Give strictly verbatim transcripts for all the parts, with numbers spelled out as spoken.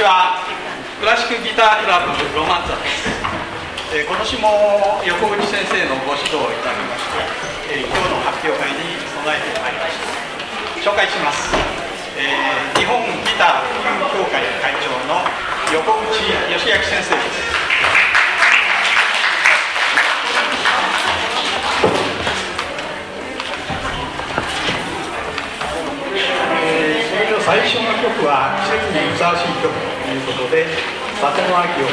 ちは。クラシックギタークラブロマンザです。えー、今年も横口先生のご指導をいただきまして、えー、今日の発表会に備えてまいりました。紹介します。えー、日本ギター普及協会会長の横口義明先生です。最初の曲は季節にふさわしい曲ということで、里の秋を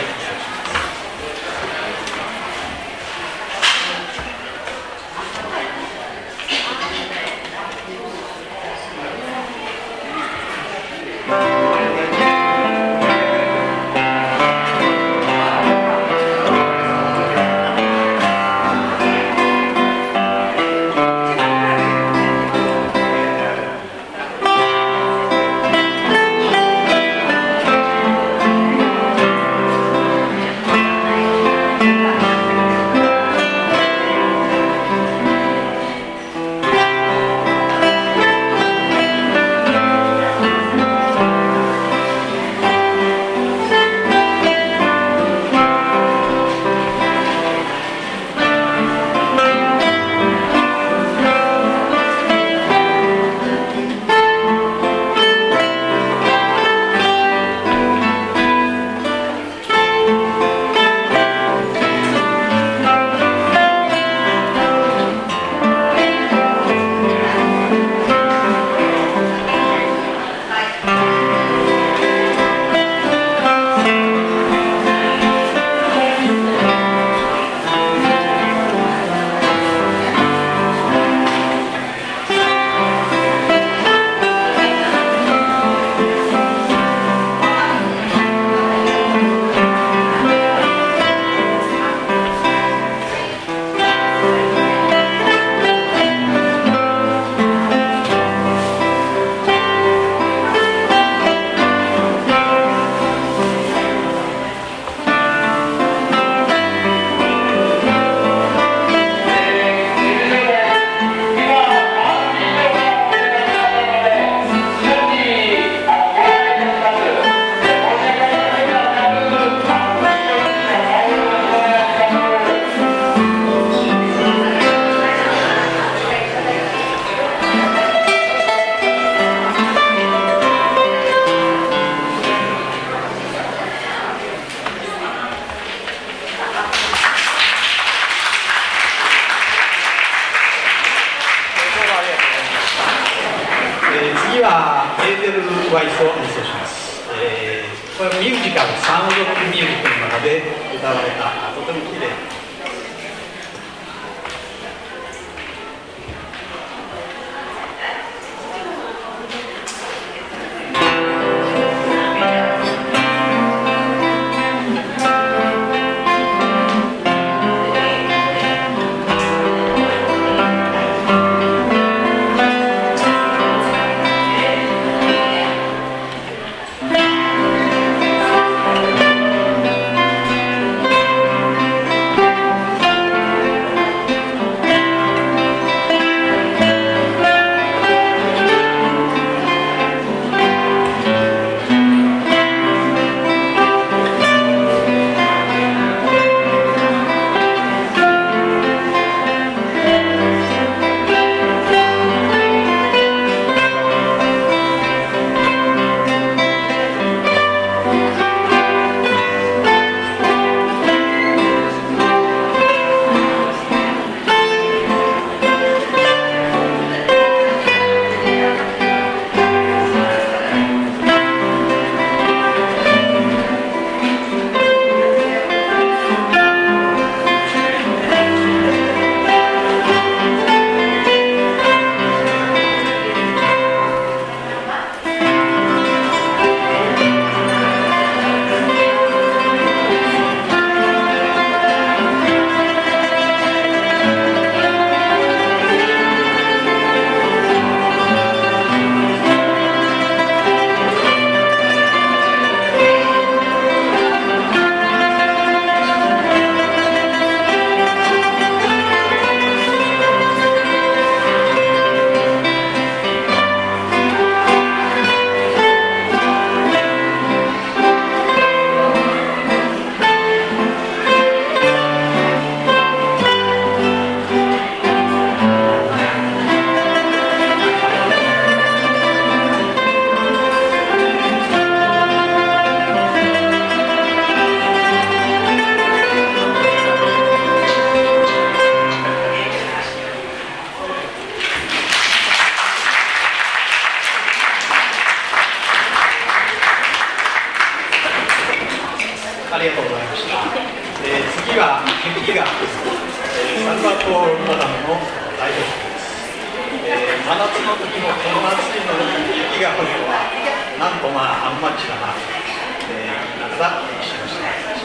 真夏の時もこの暑いのに雪が降るのはなんとまあアンマッチだなと、えー、ながら練習をしてまいりました。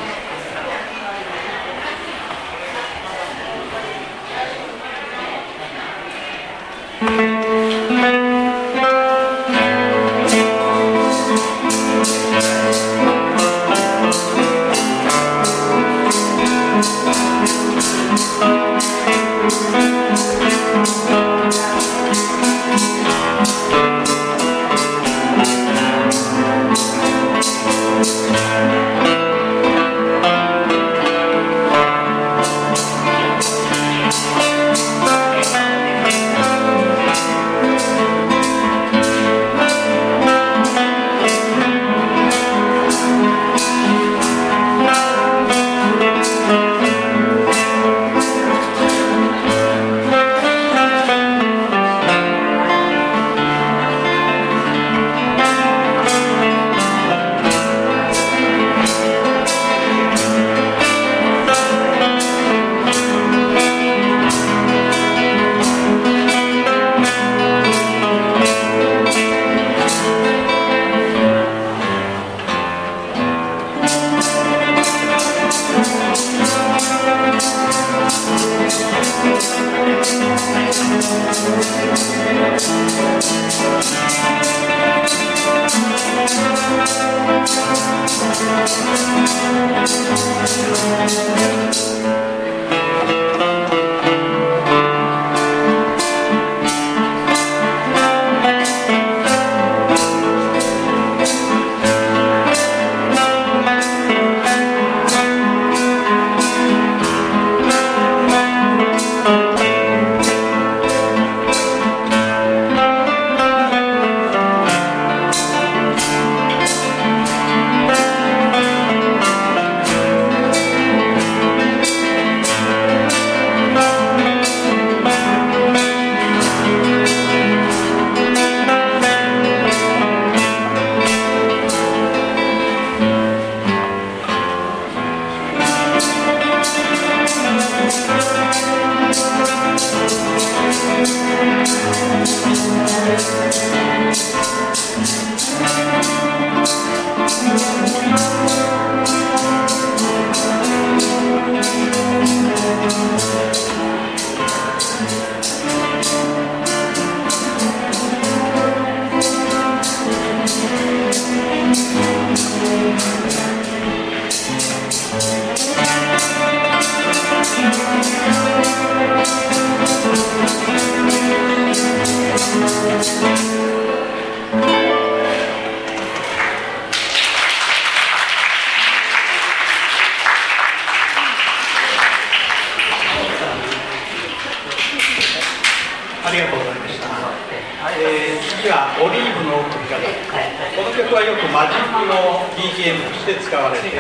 ありがとうございました。えー、次はオリーブの飛び方。この曲はよくマジックの ビージーエム として使われています。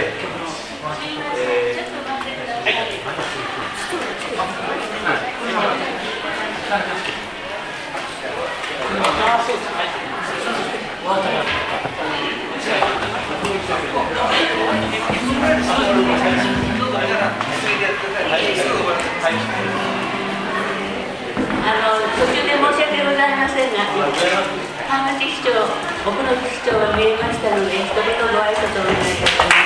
えーあの途中で申し訳ございませんが、浜地市長、奥野市長が見えましたので、一言ご挨拶をお願いいたします。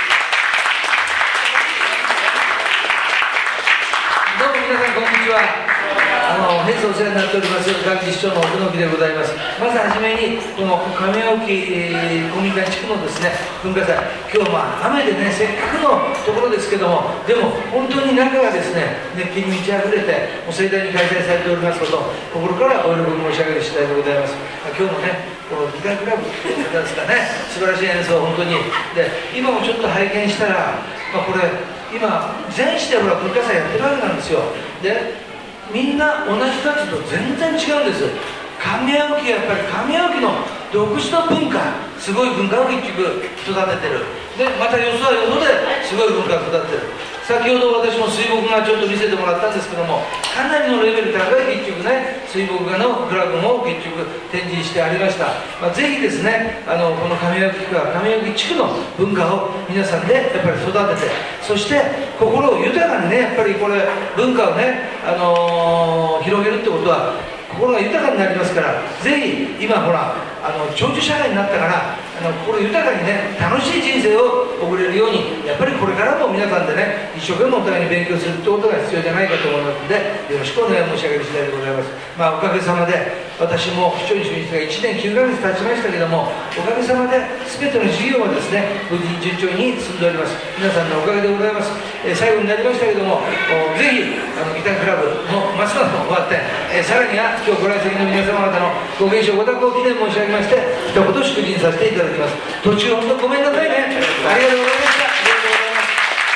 どうも皆さんこんにちは。あの平素お世話になっております上地市長の奥野木でございます。まずはじめにこの亀沖、えー、公民館地区のですね文化祭、今日はまあ雨でねせっかくのところですけども、でも本当に中がですね熱気に満ち溢れてもう盛大に開催されておりますことを心からお喜び申し上げる次第でございます。今日もねこのギタークラブという方ですかね、素晴らしい演奏本当にで、今もちょっと拝見したら、まあ、これ今全市でほら文化祭やってるわけなんですよ。でみんな同じたちと全然違うんです。亀沖はやっぱり亀沖の独自の文化、すごい文化を結局育ててる。でまたよそはよそですごい文化を育ててる。先ほど私も水墨画ちょっと見せてもらったんですけども、かなりのレベル高い結局ね水墨画のクラブも結局展示してありました。まあ、ぜひですねあのこの亀沖区は亀沖地区の文化を皆さんでやっぱり育てて、そして心を豊かにねやっぱりこれ文化をね、あのー、広げるってことはこ心が豊かになりますから、ぜひ今ほらあの長寿社会になったからあの心豊かにね楽しい人生を送れるように、やっぱりこれからも皆さんでね一生懸命お互いに勉強するってことが必要じゃないかと思いますので、よろしくお願い申し上げる次第でございます。まあおかげさまで私も市長に就任していちねんきゅうかげつ経ちましたけども、おかげさまで全ての事業はですね無事に順調に進んでおります。皆さんのおかげでございます。えー、最後になりましたけども、ぜひあのギタークラブのますます終わって、えー、さらには今日ご来席の皆様方のご健勝ご多幸を記念申し上げまして一言祝辞させていただきます。途中本当ごめんなさいね。ありがとうございました。ありがとうございます。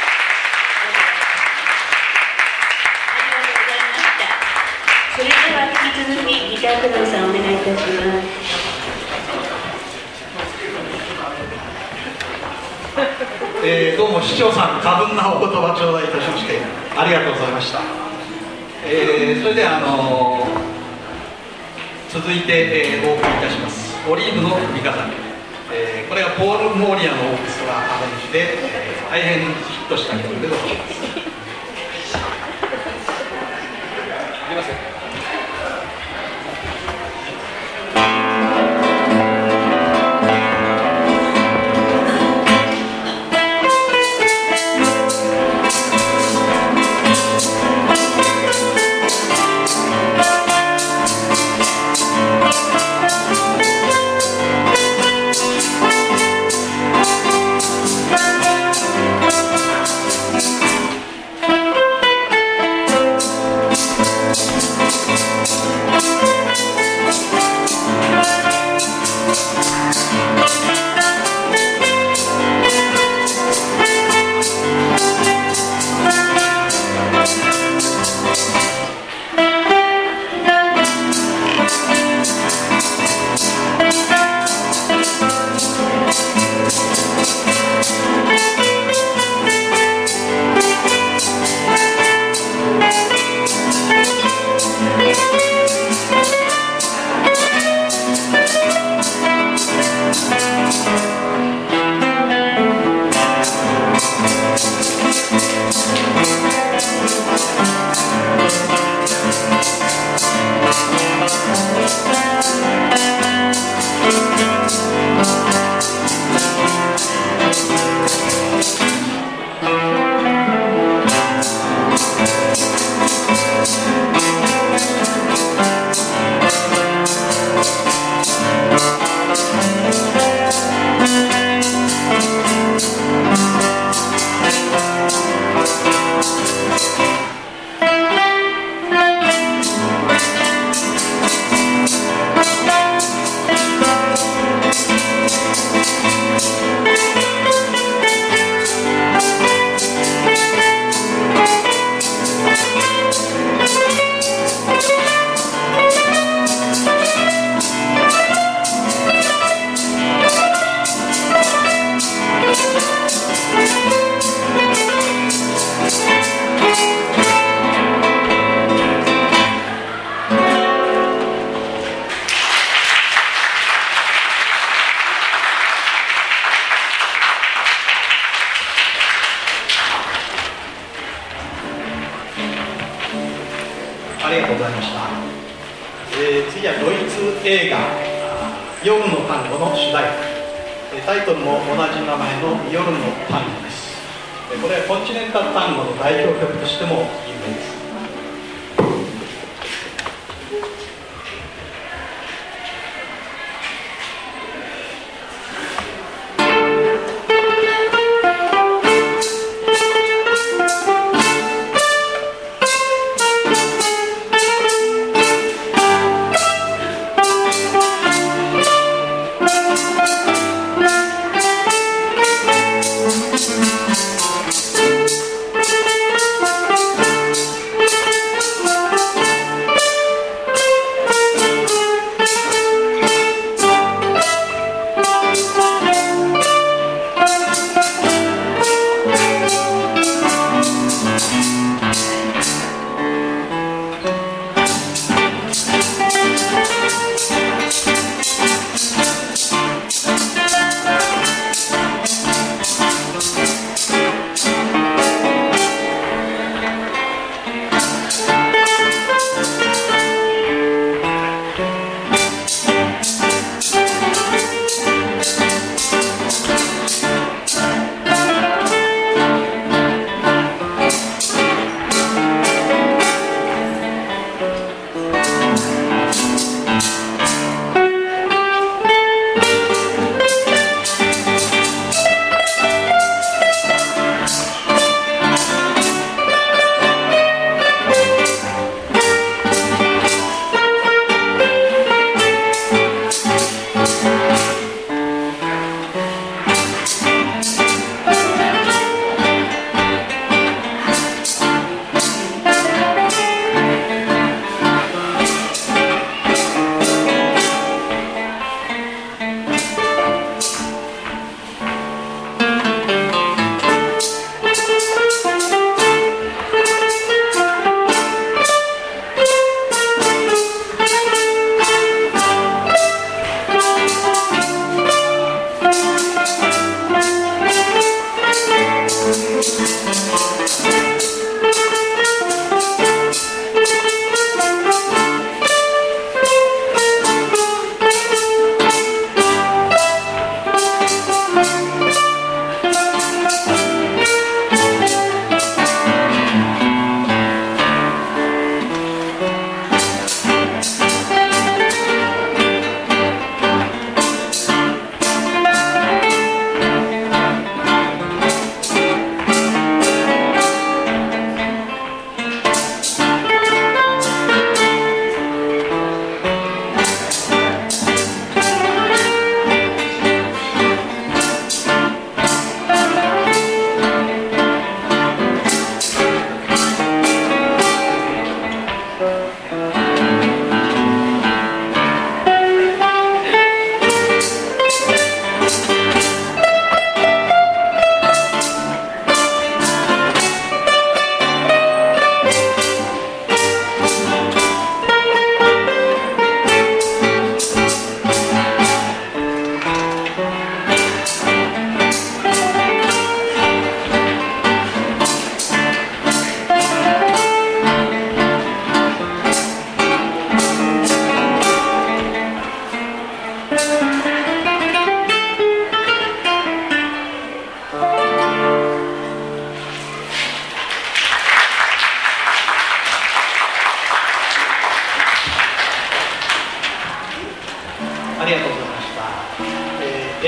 それでは引き続きギタークラブさんお願いいたします。 えー、どうも市長さん、過分なお言葉頂戴いたしましてありがとうございました。えー、それではあのー、続いて、えー、お送りいたしますオリーブの首飾り、えー、これがポール・モーリアのオーケストラアレンジで、えー、大変ヒットした曲でございます。いきますよ。ありがとうございました。えー、次はドイツ映画「夜の単語」の主題歌、タイトルも同じ名前の「夜の単語」です。これはコンチネンタル単語の代表曲としても有名です。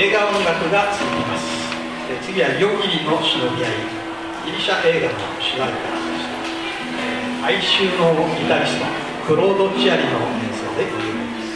映画音楽が続きます。え次は夜霧の忍び合い、ギリシャ映画の主題歌でした。哀愁のギタリストクロード・チアリの演奏でお願いします。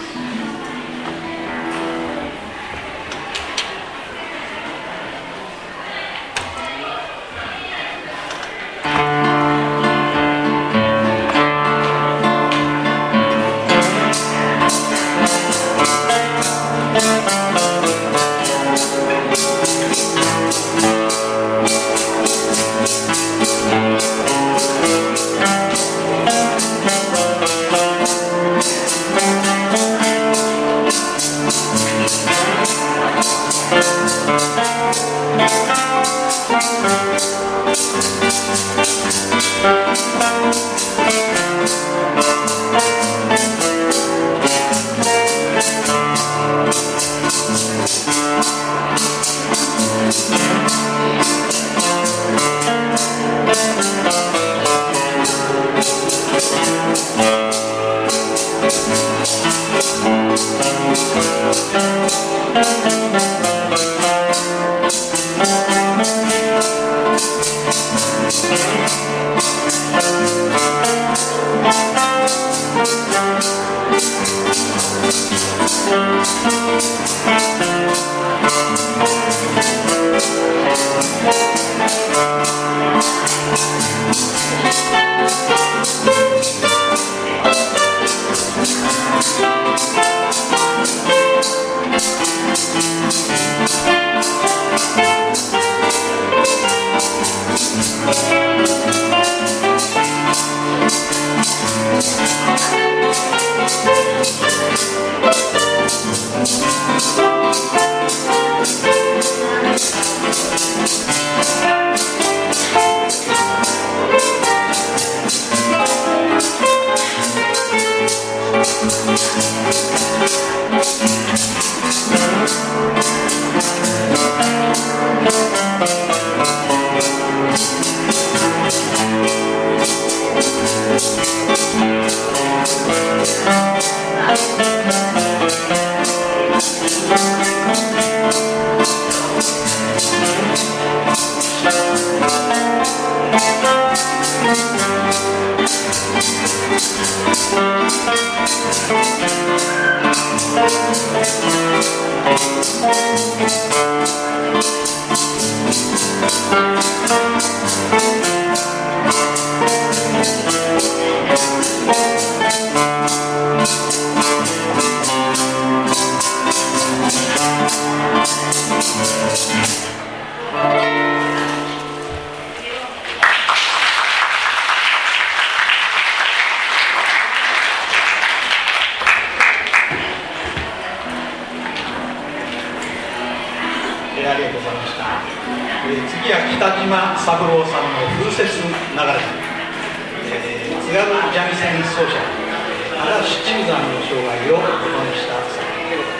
ありがとうございました。えー、次は北島三郎さんの風雪流れ、えー、津軽三味線奏者嵐中山の生涯をおまねした作品でございます。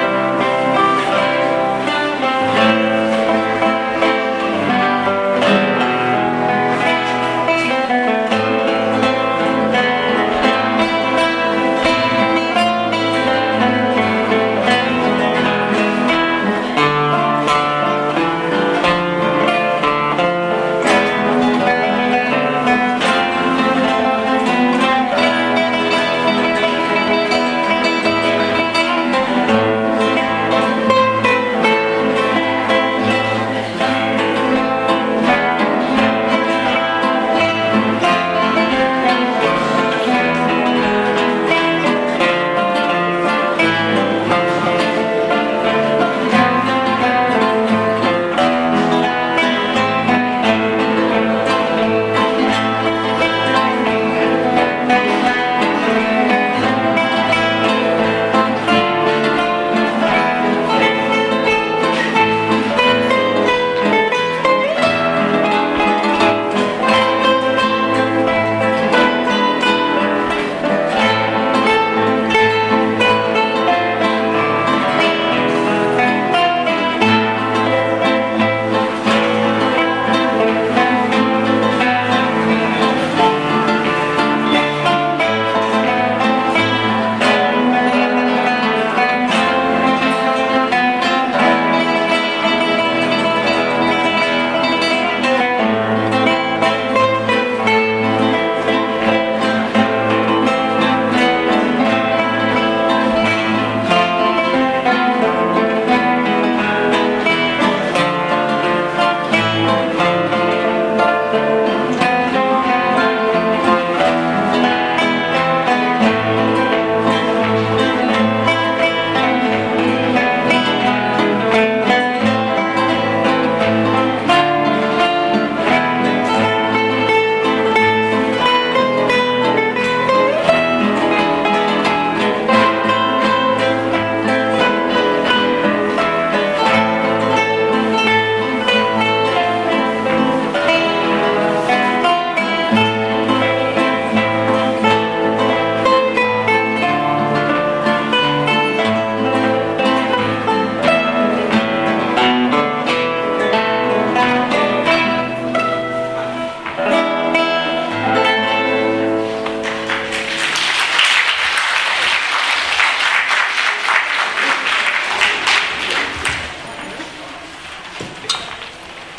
「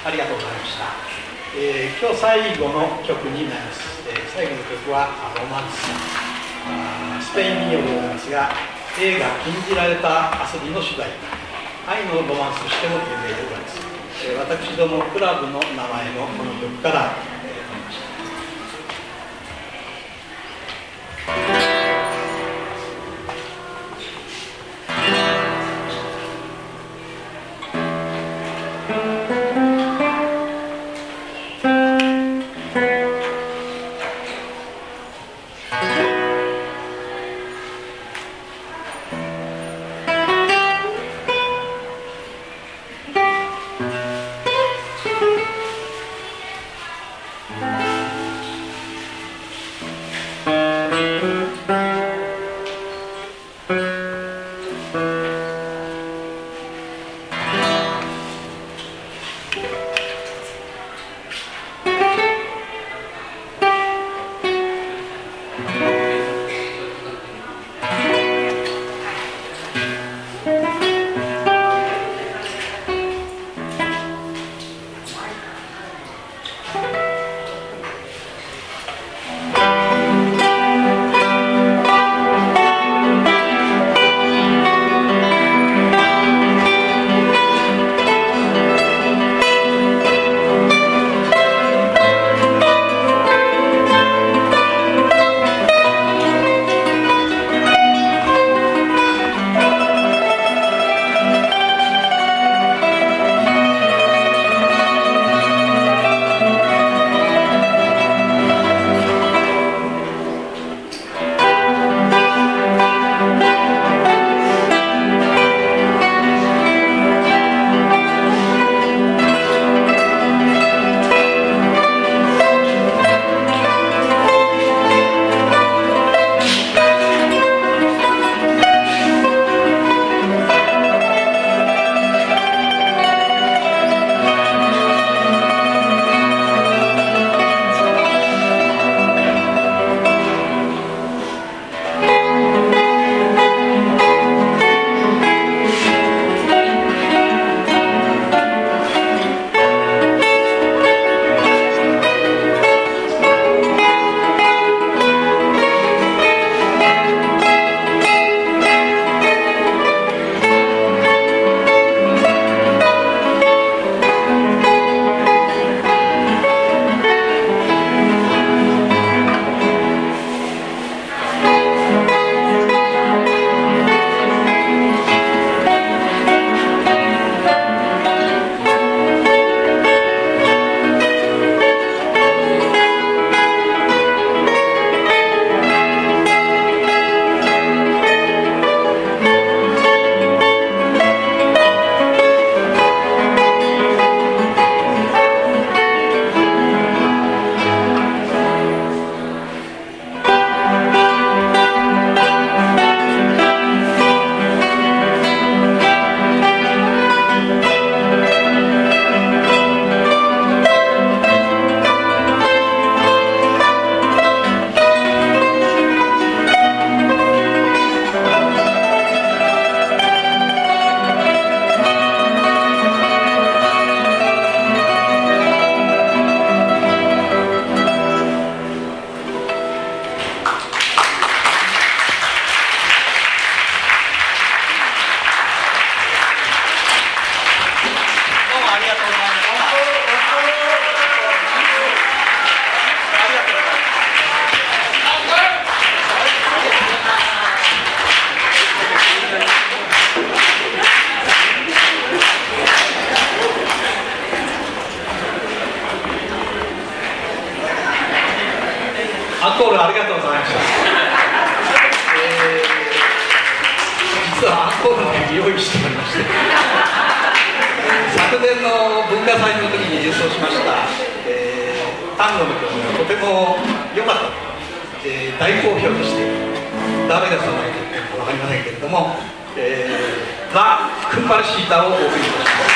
ありがとうございました。えー、今日最後の曲になります。えー、最後の曲はロマンス、あスペイン民謡でございますが、映画「禁じられた遊び」の主題歌、愛のロマンスとしても有名でございます。えー、私どもクラブの名前のこの曲から、えー、取りました。 アンコールありがとうございました、えー、実はアンコールの曲用意しておりまして昨年の文化祭の時に演奏しました、えー、単語の曲がとても良かったと、えー、大好評でして誰がその曲か分かりませんけれども、えー、ザ・クンパルシータをお送りいたします。